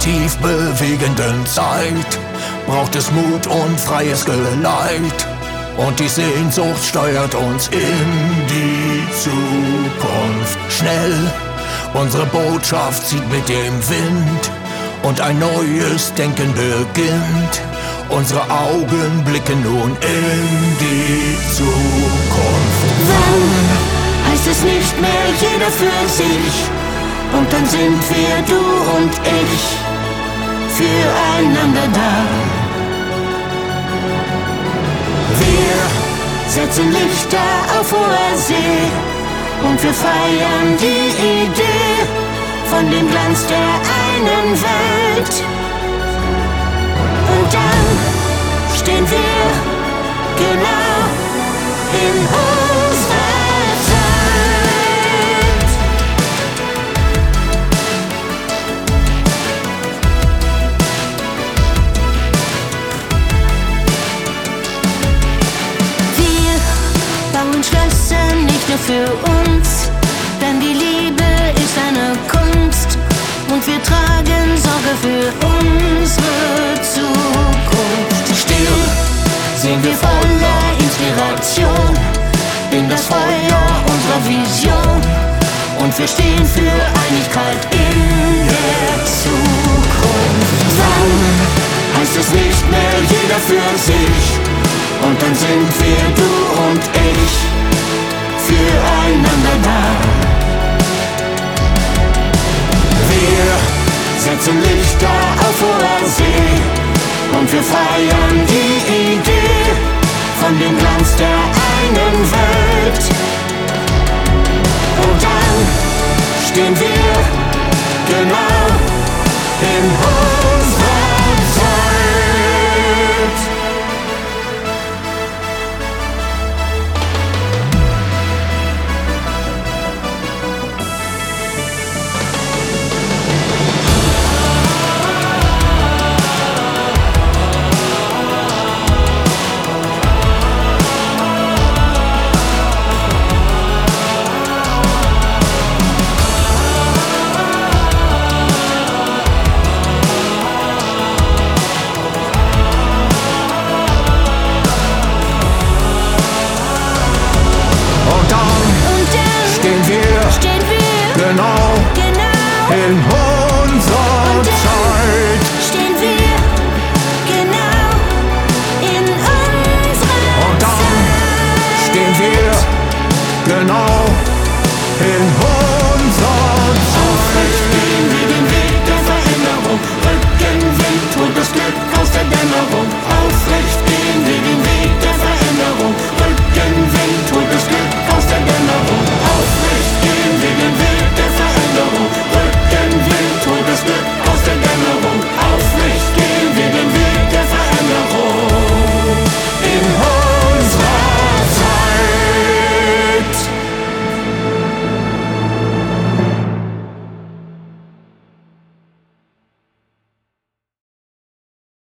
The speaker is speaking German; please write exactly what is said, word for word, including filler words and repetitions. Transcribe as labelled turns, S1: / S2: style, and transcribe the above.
S1: tief bewegenden Zeit braucht es Mut und freies Geleit. Und die Sehnsucht steuert uns in die Zukunft. Schnell, unsere Botschaft zieht mit dem Wind und ein neues Denken beginnt. Unsere Augen blicken nun in die Zukunft.
S2: Wann heißt es nicht mehr jeder für sich? Und dann sind wir, du und ich, füreinander da. Wir setzen Lichter auf hoher See und wir feiern die Idee von dem Glanz der einen Welt. Und dann stehen wir genau in unserer Zeit. Wir bauen Schlösser nicht nur für uns, denn die Liebe ist eine Kunst und wir tragen Sorge für unsere Zukunft.
S1: Still
S2: Sehen wir voller Inspiration in das Feuer unserer Vision und wir stehen für Einigkeit in der Zukunft. Wann heißt es nicht mehr jeder für sich und dann sind wir, du und ich, füreinander da. Wir setzen Lichter auf hoher See und wir feiern die Idee von dem Glanz der einen Welt. Und dann stehen wir genau